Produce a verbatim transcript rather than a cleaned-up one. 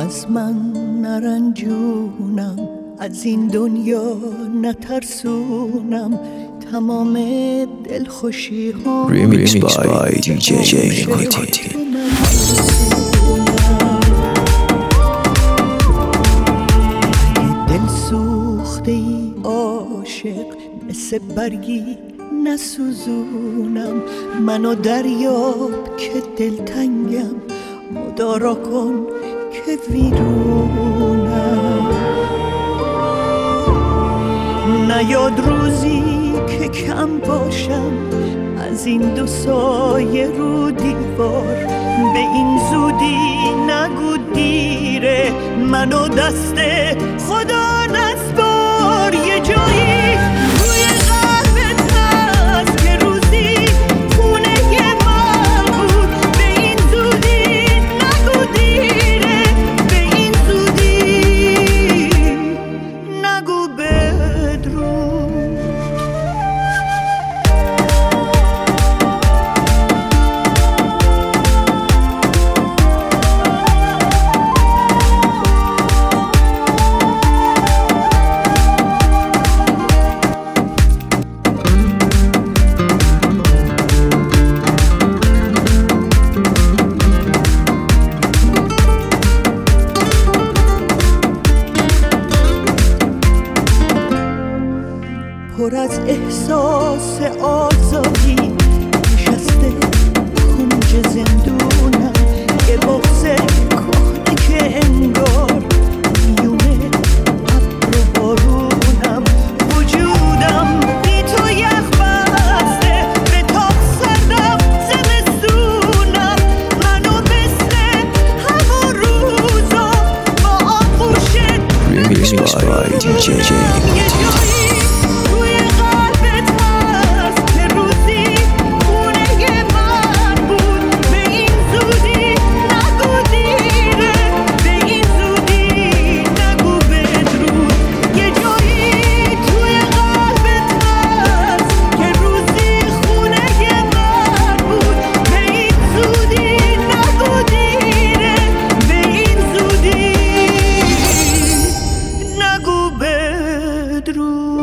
از من نرنجونم، از این دنیا نترسونم، تمام دلخوشی ها Remix by دی جی نکوتین. دل سوخته ای عاشق، مثل برگی نسوزونم، منو دریاب که دلتنگم، مدارا کن که ویرونم. نیاد روزی که کم باشم از این دو سایه رو دیوار، به این زودی نگو دیره، منو دست خدا نسپار. یه جایی روی قلبت هست که روزی خونه من بود، به این زودی نگو دیره، به این زودی نگو بدرود. پر از احساس آزادی نشسته کنج زندونم، یه بغض کهنه که انگار میونه ابر و بارونم. وجودم بی تو یخ بسته، به تاب سردم زمستونم، منو مثل همون روزا با آغوشت Remix by دی جی نکوتین. بدرود.